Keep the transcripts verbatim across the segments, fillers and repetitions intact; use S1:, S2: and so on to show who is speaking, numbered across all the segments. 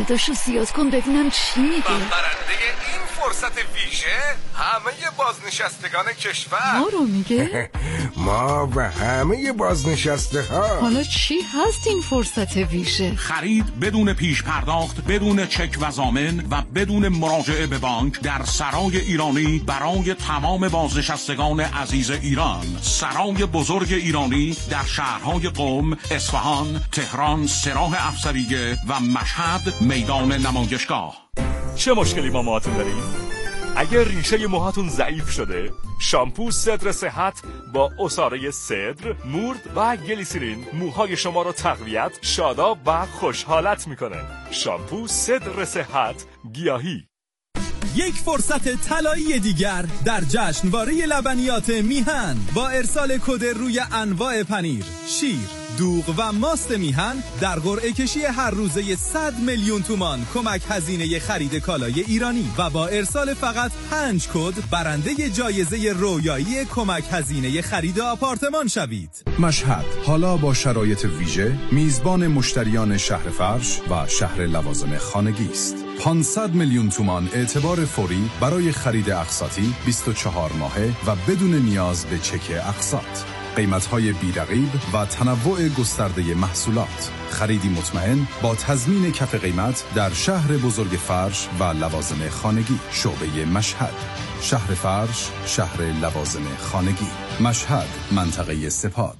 S1: صداشو زیاد کن ببینم چی میگه.
S2: برنده این فرصت ویژه همه بازنشستگان کشور.
S1: ما رو میگه؟
S3: ما و همه بازنشسته ها.
S1: حالا چی هست این فرصت ویژه؟
S4: خرید بدون پیش پرداخت، بدون چک و ضامن و بدون مراجعه به بانک در سرای ایرانی برای تمام بازنشستگان عزیز ایران. سرای بزرگ ایرانی در شهرهای قم، اصفهان، تهران، سراح افسریه و مشهد میدان نمایشگاه.
S5: چه مشکلی با موهاتون داریم؟ اگر ریشه موهاتون ضعیف شده، شامپو صدر صحت با عصاره صدر، مورد و گلیسرین موهای شما رو تقویت، شاداب و خوشحالت میکنه. شامپو صدر صحت گیاهی.
S6: یک فرصت طلایی دیگر در جشنواره لبنیات میهن با ارسال کد روی انواع پنیر، شیر، دوغ و ماست میهن در قرعه کشی هر روزه صد میلیون تومان کمک هزینه خرید کالای ایرانی و با ارسال فقط پنج کد برنده جایزه رویایی کمک هزینه خرید آپارتمان شوید.
S7: مشهد حالا با شرایط ویژه میزبان مشتریان شهر فرش و شهر لوازم خانگی است. پانصد میلیون تومان اعتبار فوری برای خرید اقساطی بیست و چهار ماهه و بدون نیاز به چک اقساط. قیمت‌های بی‌رقیب و تنوع گسترده محصولات. خریدی مطمئن با تضمین کف قیمت در شهر بزرگ فرش و لوازم خانگی. شعبه مشهد، شهر فرش، شهر لوازم خانگی. مشهد، منطقه سپاد.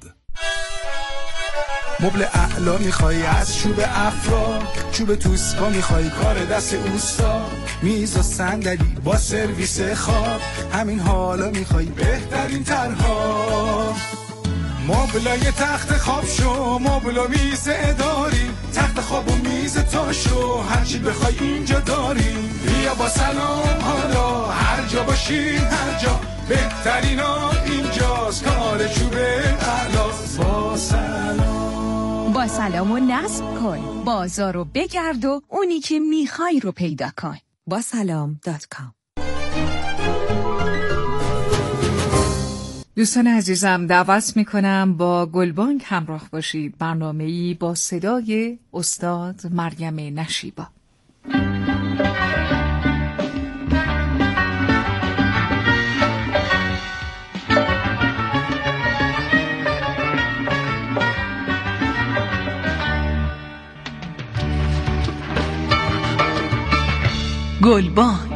S8: مبل اعلا میخوای از چوب افرا، چوب توسپا میخوای کار دست اوستا، میز و صندلی با سرویس خواب، همین حالا میخوای بهترین طرها. مبلای تخت خواب شو، مبل و میز اداری، تخت خواب و میز تا شو، هرچی بخوای اینجا داریم. بیا با سلام حالا هر جا باشی هر جا، بهترین ها اینجاست، کار چوب اعلاست. با سلام
S9: با سلام و نصب کن، بازار رو بگرد و اونی که میخوای رو پیدا کن. با سلام دات کام.
S10: دوستان عزیزم دعوت میکنم با گلبانگ همراه باشید. برنامه‌ای با صدای استاد مریم نشیبا. گلبانگ.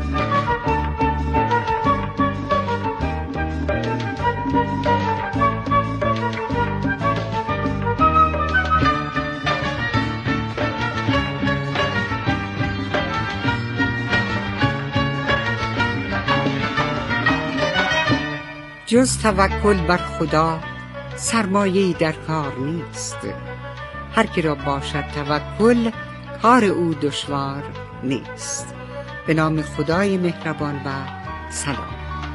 S11: جز توکل بر خدا سرمایه‌ای در کار نیست. هر کی را باشد توکل کار او دشوار نیست. به نام خدای مهربان و سلام.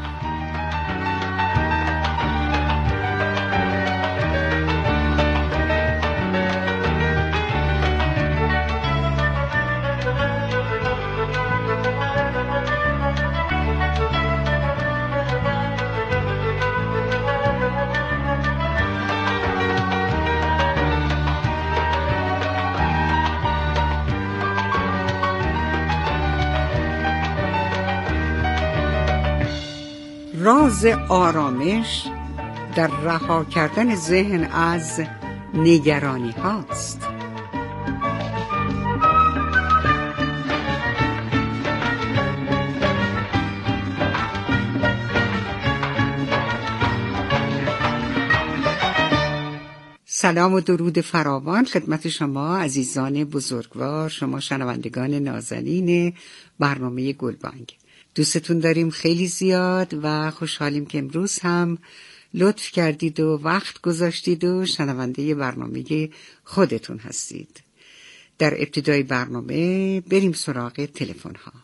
S11: راز آرامش در رها کردن ذهن از نگرانی هاست. سلام و درود فراوان خدمت شما عزیزان بزرگوار، شما شنوندگان نازنین برنامه گلبانگ. دوستتون داریم خیلی زیاد و خوشحالیم که امروز هم لطف کردید و وقت گذاشتید و شنونده برنامه خودتون هستید. در ابتدای برنامه بریم سراغ تلفن ها.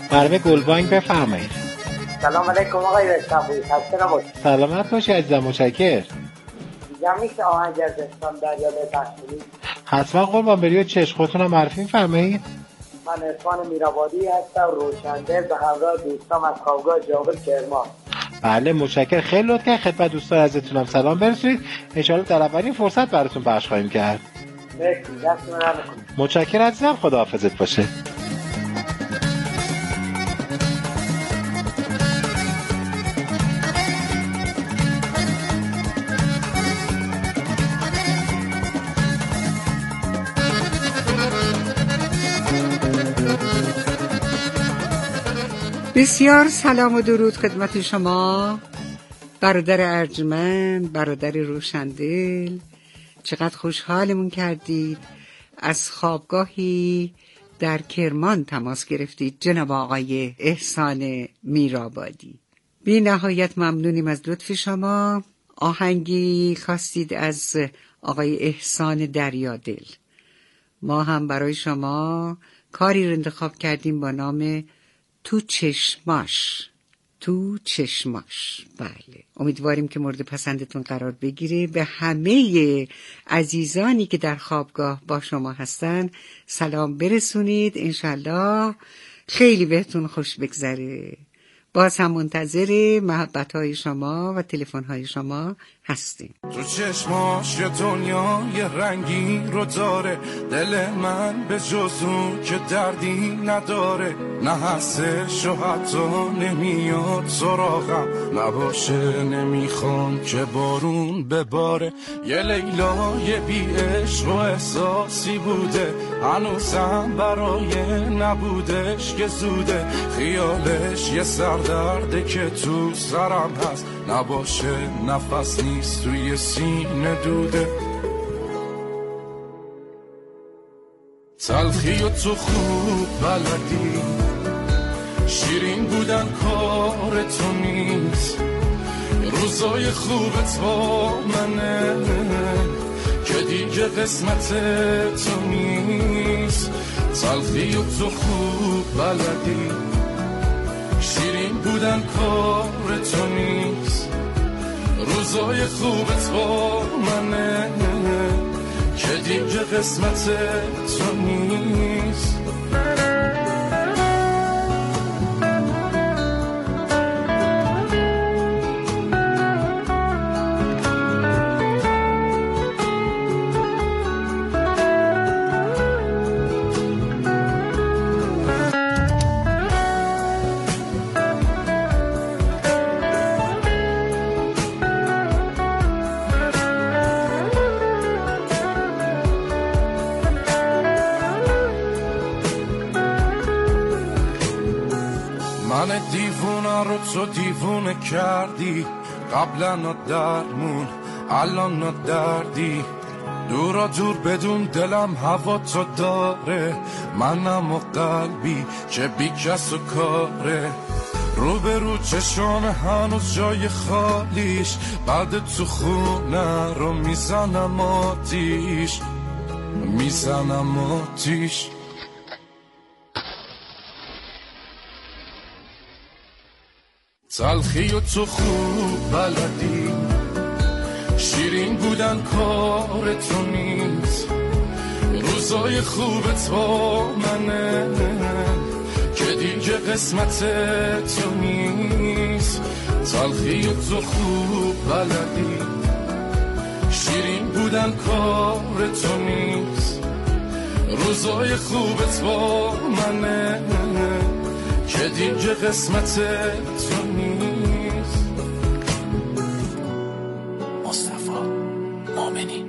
S12: برنامه گلبانگ بفرمایید.
S13: سلام علیکم آقای رستاوی، خسته نباشید.
S12: سلامت باشی عزیزم، متشکرم.
S13: میگم میشه آهنگ از اسلام دریا بپخشید؟
S12: حتما قربان، بری چشم خودتون رو معرفی فرمایید.
S13: من عرفان میرآبادی هستم، روشندل به همراه دوستام از خوابگاه جاول کرمان.
S12: بله متشکرم، خیلی لطف کردید. خدمت دوستان عزیزتونم سلام برسونید. ان شاء الله در اولین فرصت براتون پخش خواهیم کرد.
S13: مرسی، دستتون درد نکنه.
S12: متشکرم عزیزم، خداحافظت باشه.
S11: بسیار سلام و درود خدمت شما برادر ارجمند، برادر روشندل. چقدر خوشحالمون کردید از خوابگاهی در کرمان تماس گرفتید جناب آقای احسان میرآبادی. بی نهایت ممنونیم از لطف شما. آهنگی خواستید از آقای احسان دریادل. ما هم برای شما کاری رو انتخاب کردیم با نام تو چشماش. تو چشماش. بله، امیدواریم که مورد پسندتون قرار بگیره. به همه عزیزانی که در خوابگاه با شما هستن سلام برسونید. انشالله خیلی بهتون خوش بگذره. باز هم منتظر محبت‌های شما و تلفن‌های شما هستیم.
S8: تو چشماش یه دنیای رنگین رو داره، دل من به جز اون که دردی نداره. نه هستش و حتی نمیاد سراغم نباشه، نمیخوام که بارون بباره. یه لیلای بی عشق و احساسی بوده، هنوزم برای نبودش که زوده. خیالش یه سردرده که تو سرم هست، نباشه نفس نیست توی سینه دوده. تلخی و تو خوب بلدی، شیرین بودن کار تو نیست. روزای خوبت با منه که دیگه قسمت تو نیست. تلخی و تو خوب بلدی، شیرین بودن کار تو نیست. روزای خوبت با منه که دیگه قسمت تو نیست. من دیوونه رو تو دیوونه کردی، قبلا نا درمون الان نا دردی. دورا دور بدون دلم هوا تو داره، منم و قلبی که بی کس و کاره. رو به رو چشان هنوز جای خالیش، بعد تو خونه رو میزنم آتیش، میزنم آتیش. تلخی و تو خوب بلدی، شیرین بودن کار تو نیست. روزای خوبت با منه که دیگه قسمت تو نیست. تلخی و تو خوب بلدی، شیرین بودن کار تو نیست. روزای خوبت با منه که دیگه قسمت تو نیست.
S14: مصطفی مؤمنی.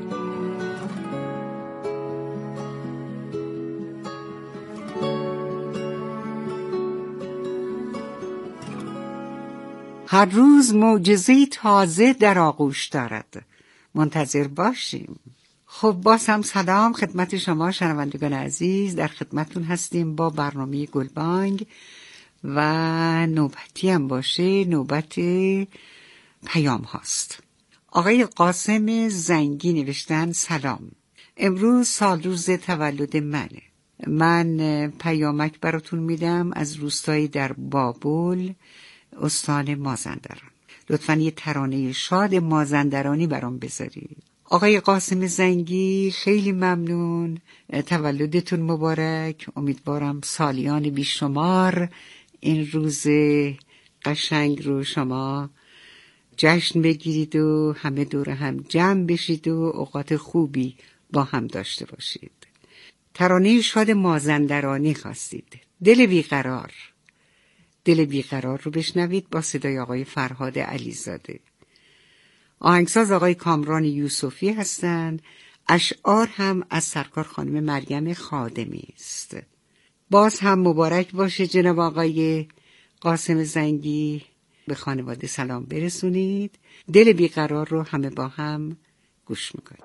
S11: هر روز معجزه‌ای تازه در آغوش دارد. منتظر باشیم. خب باز هم سلام خدمت شما شنوندگان عزیز. در خدمتون هستیم با برنامه گلبانگ و نوبتی هم باشه نوبت پیام هاست. آقای قاسم زنگی نوشتن سلام، امروز سال روز تولد منه. من پیامک براتون میدم از روستایی در بابل استان مازندران. لطفاً یه ترانه شاد مازندرانی برام بذارید. آقای قاسم زنگی خیلی ممنون، تولدتون مبارک. امیدوارم سالیان بیشمار این روز قشنگ رو شما جشن بگیرید و همه دور هم جمع بشید و اوقات خوبی با هم داشته باشید. ترانه شاد مازندرانی خواستید، دل بیقرار. دل بیقرار رو بشنوید با صدای آقای فرهاد علیزاده. آهنگساز آقای کامران یوسفی هستند. اشعار هم از سرکار خانم مریم خادمی است. باز هم مبارک باشه جناب آقای قاسم زنگی. به خانواده سلام برسونید. دل بیقرار رو همه با هم گوش میکنید.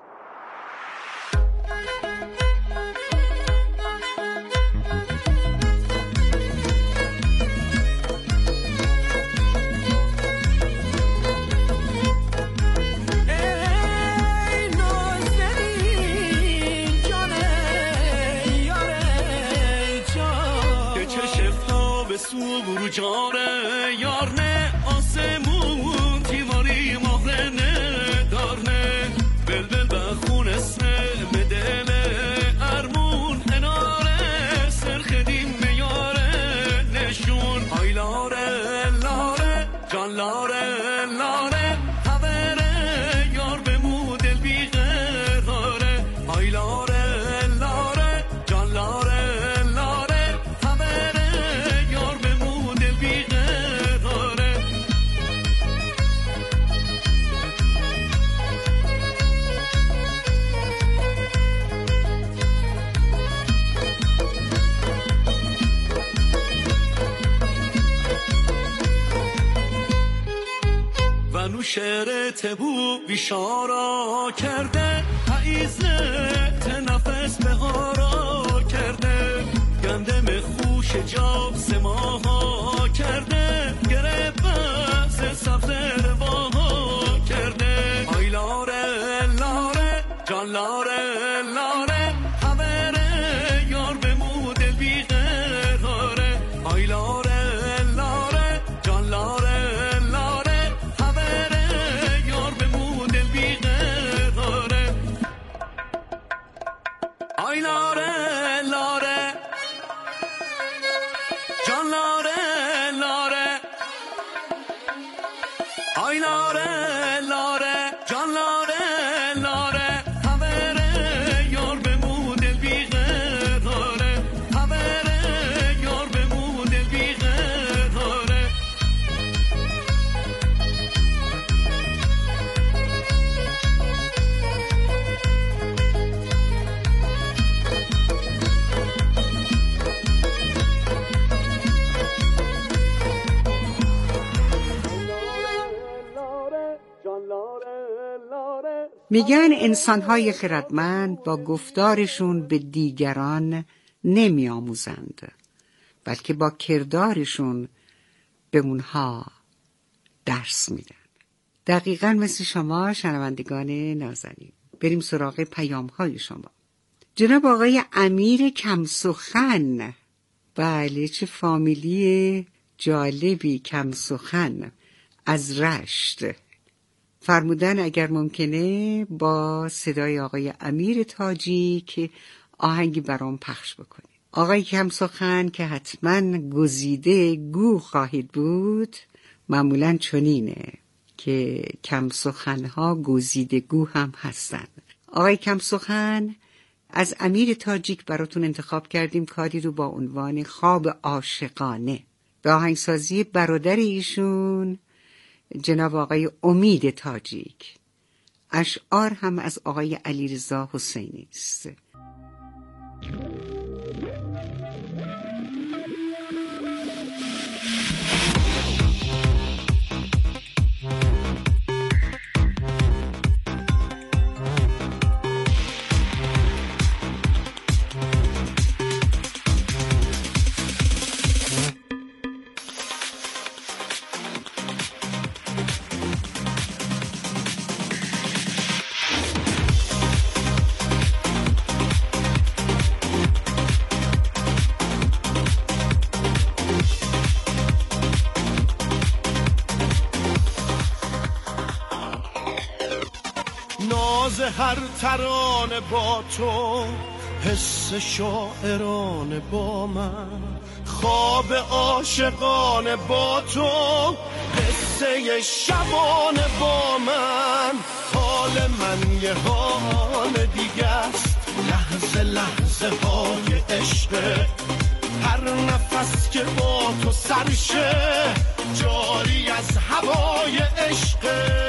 S15: برو جاره یار نه آسمون تیواری مهره نه دار نه بلبل بخون اسمه مدل ارمون اناره سرخدیم میاره نشون آی لاره لاره جان لاره لاره حوره یار بمو دل بیقراره آی لاره لاره جان لاره نو شعر تبو بیشارا کرده پاییزه تنفس بهارا کرده گندم خوش جاب سماها کرده گره بس سبز رواها کرده آی لاره لاره جان لاره لاره حوره یار بمو دل بیقراره آی لاره لاره جان لاره آی لاره لاره جان لاره لاره آی لاره لاره جان لاره لاره حوره یار بمو دل بیقراره حوره یار بمو دل بیقراره
S11: میگن انسان‌های خردمند با گفتارشون به دیگران نمی آموزند، بلکه با کردارشون به اونها درس میدن. دقیقاً مثل شما شنوندگان نازنین. بریم سراغ پیام‌های شما. جناب آقای امیر کمسخن، بله چه فامیلی جالبی، کمسخن از رشت. فرمودن اگر ممکنه با صدای آقای امیر تاجیک آهنگی برام پخش بکنید. آقای کمسخن که حتما گزیده گو خواهید بود، معمولاً چنینه که کمسخنها گزیده گو هم هستن. آقای کمسخن از امیر تاجیک براتون انتخاب کردیم کاری رو با عنوان خواب عاشقانه به آهنگسازی برادر ایشون جناب آقای امید تاجیک. اشعار هم از آقای علیرضا حسینی است.
S15: ناز هر ترانه با تو، حس شاعرانه با من، خواب عاشقانه با تو، قصه شبانه با من. حال من یه حال دیگه است، لحظه لحظه های عشق، هر نفس که با تو سرشه جاری از هوای عشق.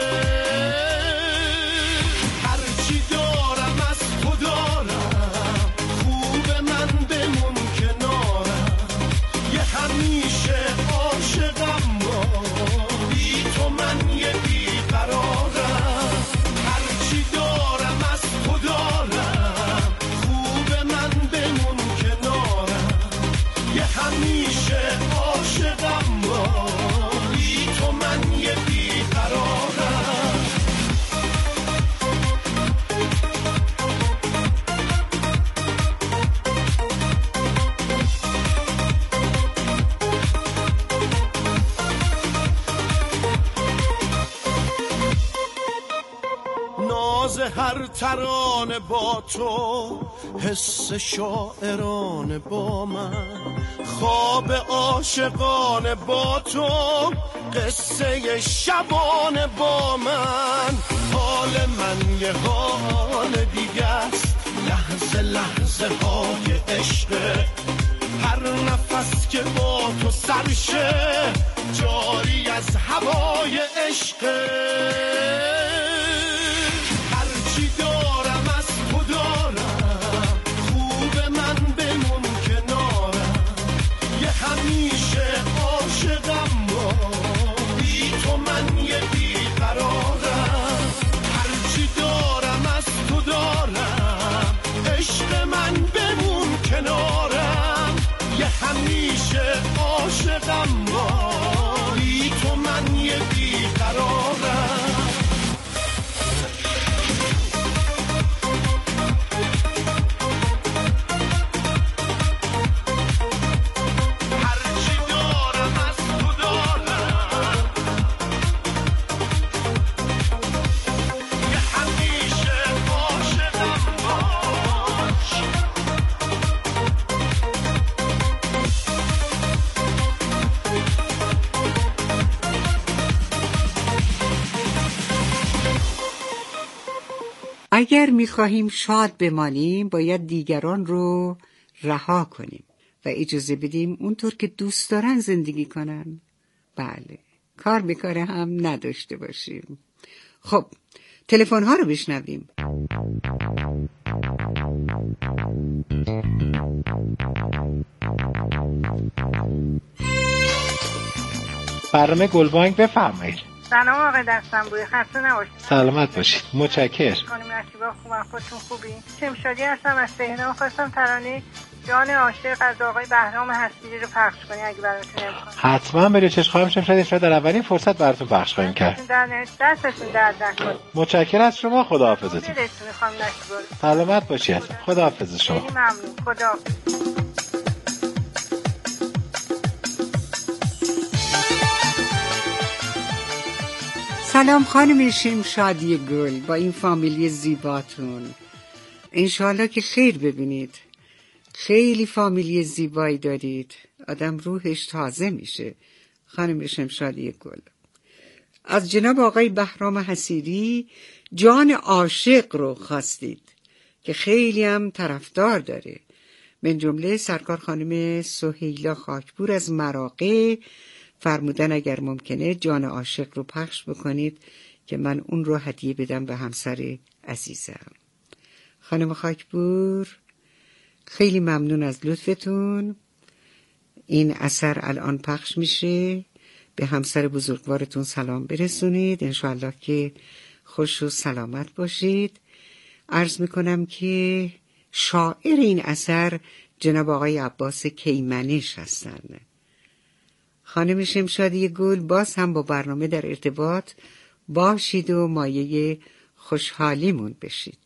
S15: هرچی دارم از تو دارم، خوب من بمون کنارم، یه همیشه عاشقم با، بی تو من یه بیقرارم. هرچی دارم از تو دارم، خوب من بمون کنارم، یه همیشه عاشقم با، بی تو من یه بیقرارم. ناز هر ترانه با تو، حس شاعرانه با من، خواب عاشقانه با تو، قصه شبانه با من. حال من یه حال دیگه است، لحظه لحظه های عشق، هر نفس که با تو سرشه جاری از هوای عشق. هرچی دارم از تو دارم، خوب من بمون کنارم، یه همیشه عاشقم با، بی تو من یه بیقرارم. هرچی دارم از تو دارم، عشق من بمون کنارم، یه همیشه عاشقم با، بی تو من یه بیقرارم.
S11: اگر می‌خواهیم شاد بمانیم باید دیگران رو رها کنیم و اجازه بدیم اونطور که دوست دارن زندگی کنن. بله، کار به کار هم نداشته باشیم. خب تلفن ها رو بشنویم.
S12: برنامه گلبانک بفرمایید.
S16: سلام آقای دستنبوی، خسته نباشید.
S12: سلامت باشید. متشکرم.
S16: خانم نشیبا خوبم، خودتون خوبی؟ شمشادی هستم از تهران. خواستم ترانه جان عاشق از آقای بهرام حسیری رو پخش کنی اگه براتون امکان.
S12: حتما برای چشم خواهم شمشادی شما در اولین فرصت براتون پخش خواهیم کرد.
S16: دستتون درد نکنه.
S12: متشکرم از شما. خداحافظتون.
S16: دلتون خانم نشیبا.
S12: سلامت باشید. خداحافظ شما.
S16: خیلی ممنون. خداحافظ.
S11: سلام خانم شمشادی گل، با این فامیلی زیباتون انشالله که خیر ببینید. خیلی فامیلی زیبایی دارید، آدم روحش تازه میشه. خانم شمشادی گل، از جناب آقای بهرام حسیری جان عاشق رو خواستید که خیلی هم طرفدار داره. من جمله سرکار خانم سهیلا خاکپور از مراغه فرمودن اگر ممکنه جان عاشق رو پخش بکنید که من اون رو هدیه بدم به همسر عزیزم. خانم خاکپور خیلی ممنون از لطفتون. این اثر الان پخش میشه، به همسر بزرگوارتون سلام برسونید، انشاءالله که خوش و سلامت باشید. عرض میکنم که شاعر این اثر جناب آقای عباس کیمنش هستند. خانم شمشادی گل، باز هم با برنامه در ارتباط باشید و مایه خوشحالیمون بشید.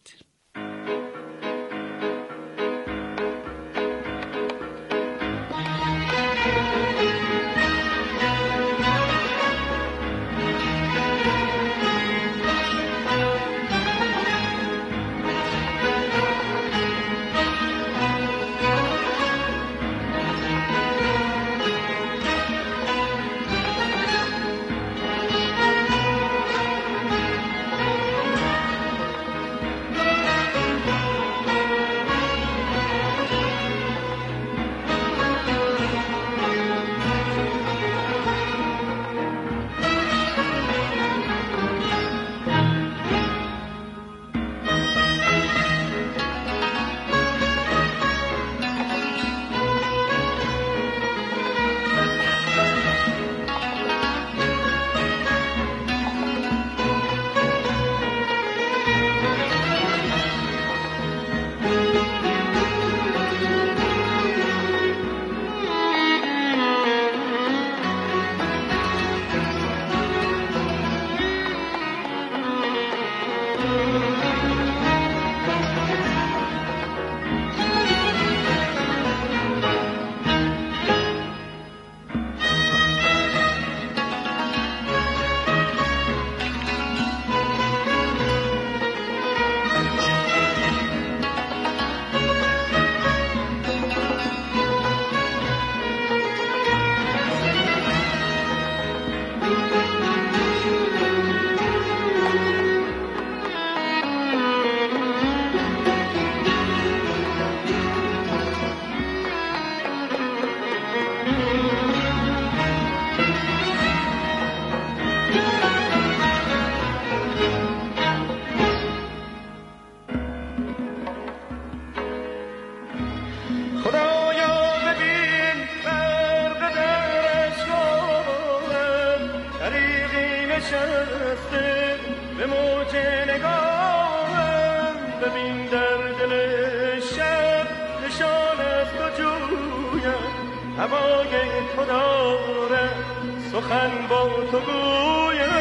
S15: هوای تو دارم سخن با تو گویم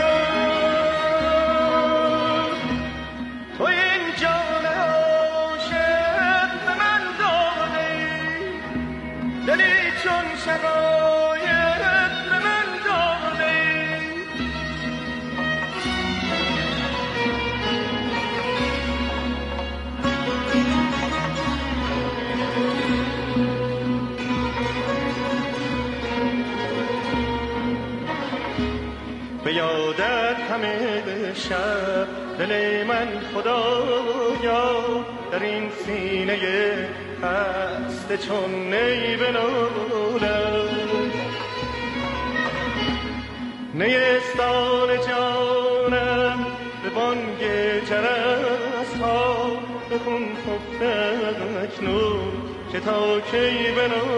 S15: تو این جان عاشق به من دادی دلی چون شقایق به من دادی به یادت همه شب دل من خدایا در این سینه خسته چون نی بنالد نیستان جانم به بانگ جرس ها بخون خفته اکنون که تا کی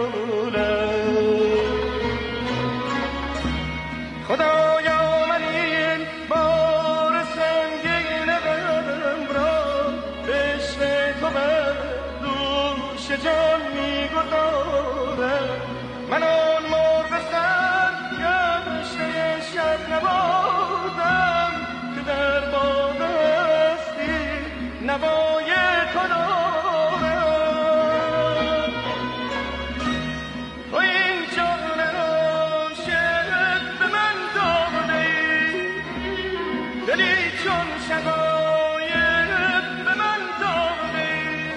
S15: بنالد خدایا من این بار سنگین غم را به عشق تو بر دوش جان می‌گذارم من آن مرغ سرگشته شب نوازم که در باغ هستی نوای تو دارم تو این جان عاشق به من دادی دلی چون شقایق به من دادی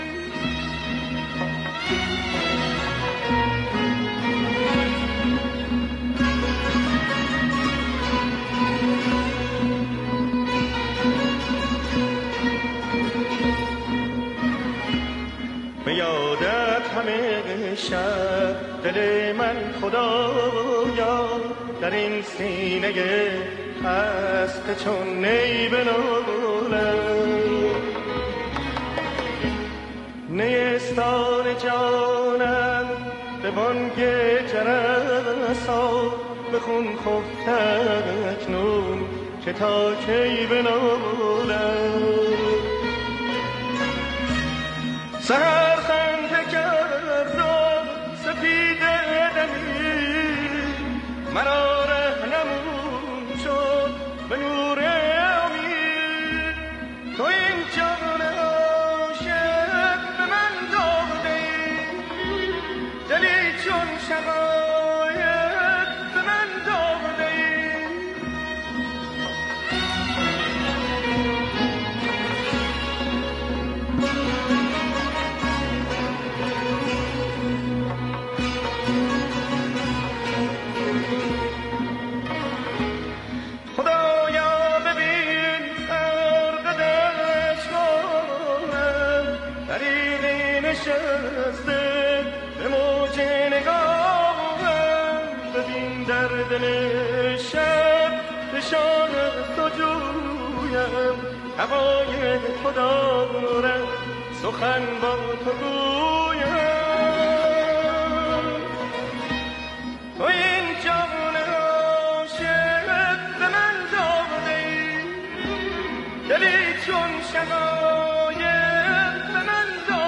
S15: به یادت همه شب دل من خدایا در این سینه خسته چون نی بنالد نیستان جانم به بانگ جرس ها بخون خفته اکنون که تا کی بنالد سهر خنده کرد و سپید دمی مرا رهنمون شد به نور امید تو این جان عاشق به من دادی دلی چون شقایق به من دادی نشسته به موج نگاهم ببین در دل شب نشان تو جویم هوای تو دارم سخن با تو گویم تو این جان عاشق به من دادی دلی چون شقایق به من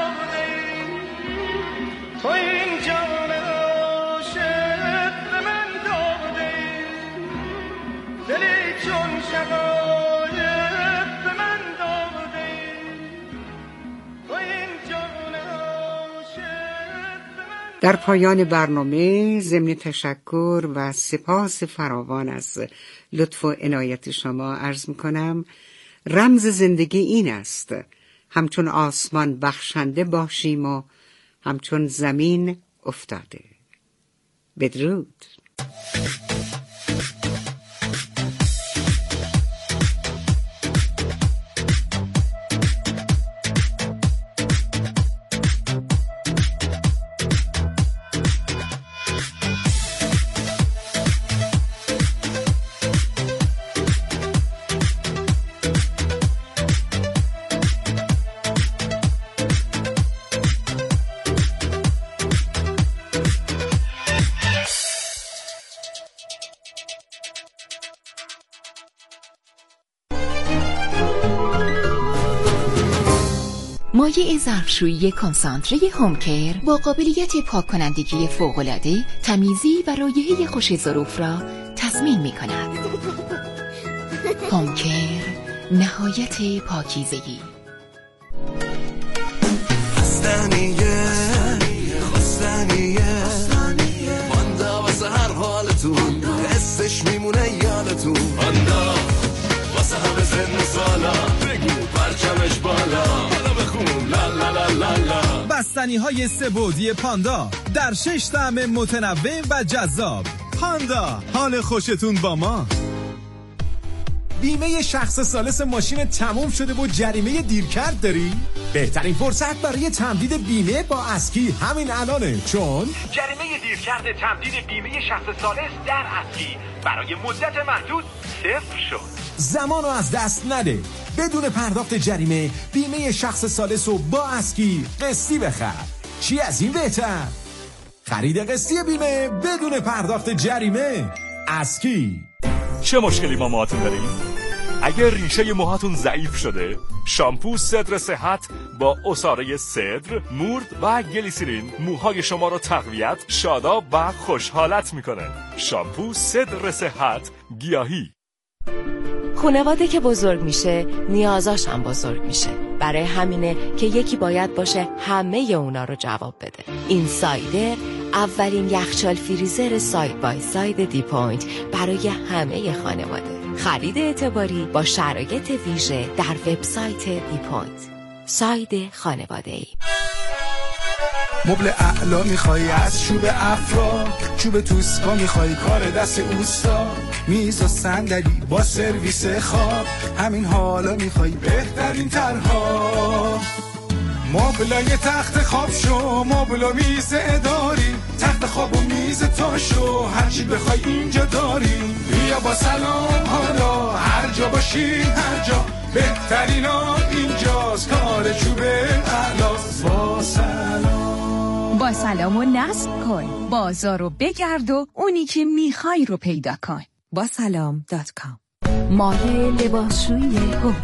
S15: تو این جان عاشق به من دادی دلی چون شقایق به من دادی تو این جان عاشق به من.
S11: در پایان برنامه ضمن تشکر و سپاس فراوان از لطف و عنایت شما عرض می‌کنم رمز زندگی این است همچون آسمان بخشنده باشیم و همچون زمین افتاده. بدرود.
S17: مایع ظرفشویی کنسانتره هومکر با قابلیت پاک کنندگی فوق‌العاده، تمیزی و رایحه خوش ظروف را تضمین می کند. هومکر، نهایت پاکیزگی.
S18: خستنیه خستنیه پاندا واسه هر حالتون حسش میمونه یادتون. پاندا واسه همه سن و سالا بگو پرچمش بالا بالا بخون لا لا لا لا لا.
S6: بستنی های سه بعدی پاندا در شش طعم متنوع و جذاب. پاندا، حال خوشتون با ما. بیمه شخص ثالث ماشین تموم شده و جریمه دیرکرد داری؟ بهترین فرصت برای تمدید بیمه با اسکی همین الانه، چون
S19: جریمه دیرکرد تمدید بیمه شخص ثالث در اسکی برای مدت محدود صفر شد.
S6: زمان رو از دست نده. بدون پرداخت جریمه بیمه شخص ثالث رو با اسکی قسطی بخر. چی از این بهتر؟ خرید قسطی بیمه بدون پرداخت جریمه. اسکی.
S5: چه مشکلی با موهاتون داریم؟ اگر ریشه موهاتون ضعیف شده، شامپو صدر صحت با عصاره صدر، مورد و گلیسرین موهای شما رو تقویت، شاداب و خوشحالت میکنه. شامپو صدر صحت گیاهی.
S20: خانواده که بزرگ میشه نیازاش هم بزرگ میشه. برای همینه که یکی باید باشه همه اونا رو جواب بده. این سایدر اولین یخچال فریزر ساید بای ساید دی پوینت برای همه خانواده. خرید اعتباری با شرایط ویژه در وبسایت دی پوینت. ساید خانواده‌ای.
S8: مبل اعلا میخوای از چوب افرا، چوب توسکا میخوای کار دست اوستا، میز و صندلی با سرویس خواب، همین حالا میخوای بهترین طرها. مبلای تخت خواب شو، مبل و میز اداری، تخت خواب و میز تا شو، هرچی بخوای اینجا داری. بیا با سلام حالا هر جا باشی هر جا، بهترین ها اینجاست، کار چوب اعلاست. با سلام
S9: با سلام و نصب کن، بازار رو بگرد و اونی که میخوای رو پیدا کن. با سلام دات کام.
S17: مایع لباسشویی هومکر.